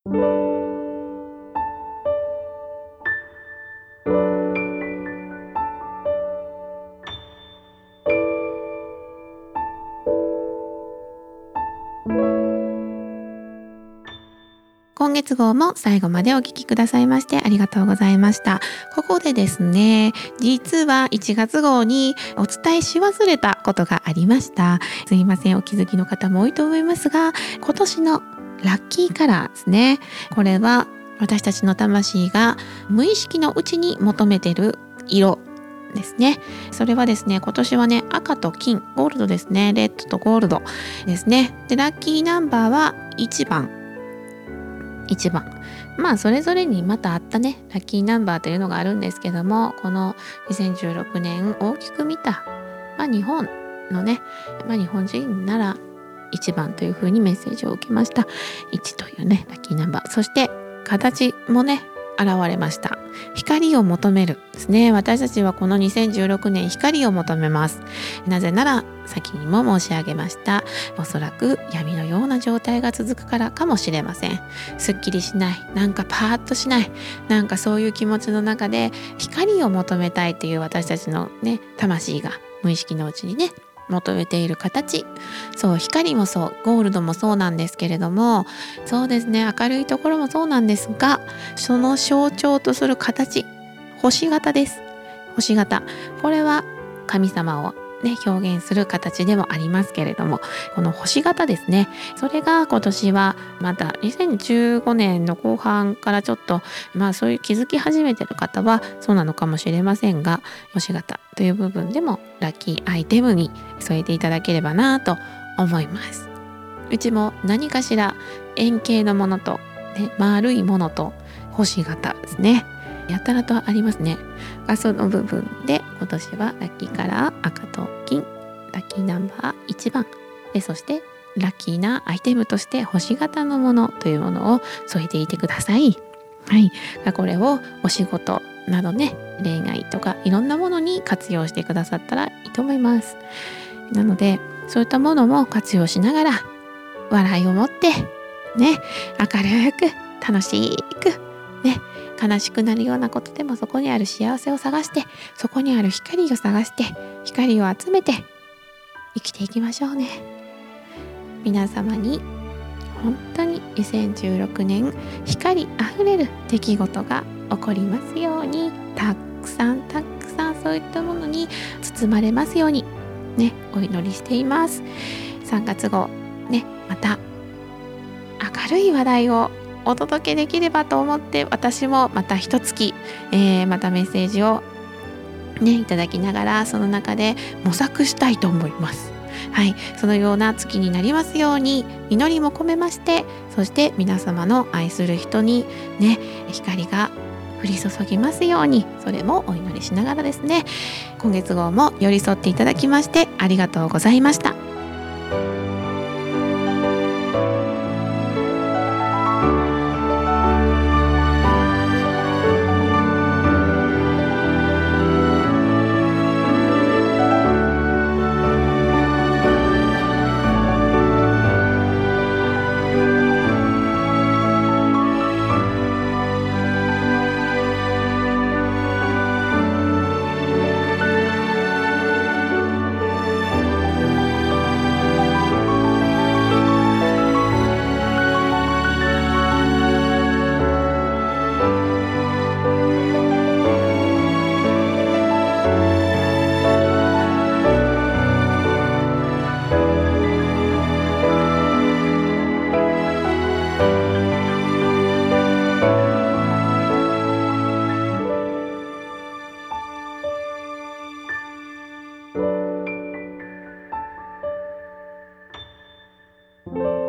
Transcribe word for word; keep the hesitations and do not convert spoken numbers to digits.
今月号も最後までお聞きくださいましてありがとうございました。ここでですね、実はいちがつ号にお伝えし忘れたことがありました。すいません、お気づきの方も多いと思いますが、今年のラッキーカラーですね。これは私たちの魂が無意識のうちに求めている色ですね。それはですね、今年はね、赤と金、ゴールドですね。レッドとゴールドですね。で、ラッキーナンバーはいちばん。いちばん。まあそれぞれにまたあったねラッキーナンバーというのがあるんですけども、このにせんじゅうろくねん大きく見た、まあ、日本のね、まあ、日本人ならいちばんというふうにメッセージを受けました。いちというねラッキーナンバー、そして形もね現れました。光を求めるですね。私たちはこのにせんじゅうろくねん光を求めます。なぜなら先にも申し上げました、おそらく闇のような状態が続くからかもしれません。すっきりしない、なんかパーッとしない、なんかそういう気持ちの中で光を求めたいという私たちのね魂が無意識のうちにね求めている形、そう光もそうゴールドもそうなんですけれども、そうですね明るいところもそうなんですが、その象徴とする形、星型です。星型、これは神様をね表現する形でもありますけれども、この星型ですね、それが今年はまたにせんじゅうごねんの後半からちょっとまあそういう気づき始めてる方はそうなのかもしれませんが、星型という部分でもラッキーアイテムに添えていただければなと思います。うちも何かしら円形のものと、ね、丸いものと星型ですね、やたらとありますね。その部分で今年はラッキーカラー赤と金、ラッキーナンバーいちばんで、そしてラッキーなアイテムとして星型のものというものを添えていてください。はい、これをお仕事などね、恋愛とかいろんなものに活用してくださったらいいと思います。なのでそういったものも活用しながら笑いを持ってね、明るく楽しくね、悲しくなるようなことでもそこにある幸せを探して、そこにある光を探して光を集めて生きていきましょうね。皆様に本当ににせんじゅうろくねん光あふれる出来事が起こりますように、たくさんたくさんそういったものに包まれますようにね、お祈りしています。さんがつ号ね、また明るい話題をお届けできればと思って、私もまた一月、えー、またメッセージをねいただきながら、その中で模索したいと思います。はい、そのような月になりますように祈りも込めまして、そして皆様の愛する人にね光が降り注ぎますように、それもお祈りしながらですね、今月号も寄り添っていただきましてありがとうございました。you